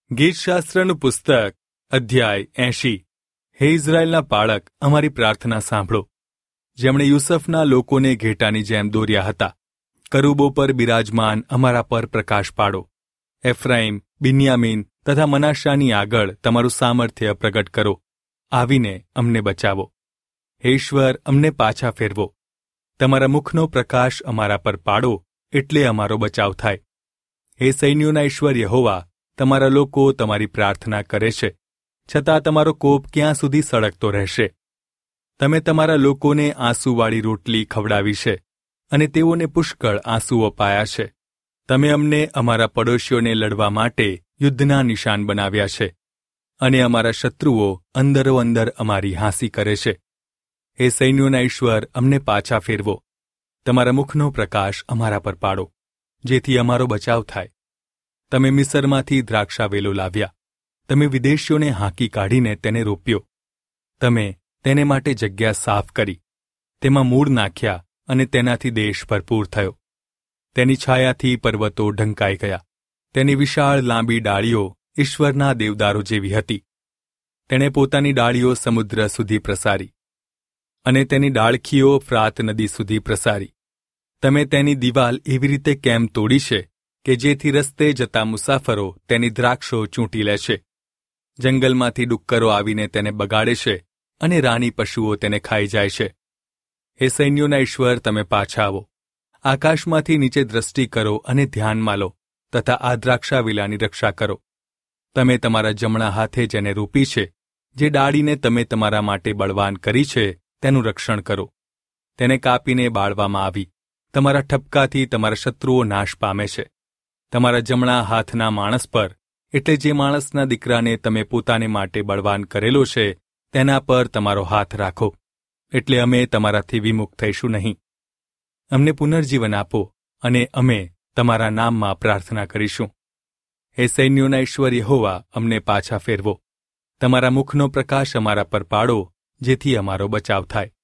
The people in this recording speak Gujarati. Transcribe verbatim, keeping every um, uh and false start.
ગીતશાસ્ત્રનું પુસ્તક અધ્યાય એંશી. હે ઇઝરાયેલના પાળક, અમારી પ્રાર્થના સાંભળો, જેમણે યુસફના લોકોને ઘેટાની જેમ દોર્યા હતા. કરુબો પર બિરાજમાન અમારા પર પ્રકાશ પાડો. એફ્રાઈમ, બિન્યામીન તથા મનાશાની આગળ તમારું સામર્થ્ય પ્રગટ કરો. આવીને અમને બચાવો. હે ઈશ્વર, અમને પાછા ફેરવો. તમારા મુખનો પ્રકાશ અમારા પર પાડો, એટલે અમારો બચાવ થાય. હે સૈન્યોના ઈશ્વર યહોવા, તમારા લોકો તમારી પ્રાર્થના કરે છે, છતાં તમારો કોપ ક્યાં સુધી સળગતો રહેશે? તમે તમારા લોકોને આંસુવાળી રોટલી ખવડાવી છે, અને તેઓને પુષ્કળ આંસુ અપાયા છે. તમે અમને અમારા પડોશીઓને લડવા માટે યુદ્ધના નિશાન બનાવ્યા છે, અને અમારા શત્રુઓ અંદરો અંદર અમારી હાંસી કરે છે. હે સૈન્યોના ઈશ્વર, અમને પાછા ફેરવો. તમારા મુખનો પ્રકાશ અમારા પર પાડો, જેથી અમારો બચાવ થાય. તમે મિસરમાંથી દ્રાક્ષાવેલો લાવ્યા. તમે વિદેશીઓને હાંકી કાઢીને તેને રોપ્યો. તમે તેને માટે જગ્યા સાફ કરી, તેમાં મૂળ નાખ્યા, અને તેનાથી દેશ ભરપૂર થયો. તેની છાયાથી પર્વતો ઢંકાઈ ગયા. તેની વિશાળ લાંબી ડાળીઓ ઈશ્વરના દેવદારો જેવી હતી. તેણે પોતાની ડાળીઓ સમુદ્ર સુધી પ્રસારી, અને તેની ડાળખીઓ ફ્રાત નદી સુધી પ્રસારી. તમે તેની દિવાલ એવી રીતે કેમ તોડી છે કે જેથી રસ્તે જતા મુસાફરો તેની દ્રાક્ષો ચૂંટી લે છે. જંગલમાંથી ડુક્કરો આવીને તેને બગાડે છે, અને રાની પશુઓ તેને ખાઈ જાય છે. હે સૈન્યોના ઈશ્વર, તમે પાછા આવો. આકાશમાંથી નીચે દ્રષ્ટિ કરો અને ધ્યાનમાં લો, તથા આ દ્રાક્ષાવેલાની રક્ષા કરો. તમે તમારા જમણા હાથે જેને રોપી છે, જે ડાળીને તમે તમારા માટે બળવાન કરી છે, તેનું રક્ષણ કરો. તેને કાપીને બાળવામાં આવી. તમારા ઠપકાથી તમારા શત્રુઓ નાશ પામે છે. તમારા જમણા હાથના માણસ પર, એટલે જે માણસના દીકરાને તમે પોતાને માટે બળવાન કરેલો છે, તેના પર તમારો હાથ રાખો, એટલે અમે તમારાથી વિમુખ થઈશું નહીં. અમને પુનર્જીવન આપો, અને અમે તમારા નામમાં પ્રાર્થના કરીશું. હે સૈન્યોના ઈશ્વર યહોવા, અમને પાછા ફેરવો. તમારા મુખનો પ્રકાશ અમારા પર પાડો, જેથી અમારો બચાવ થાય.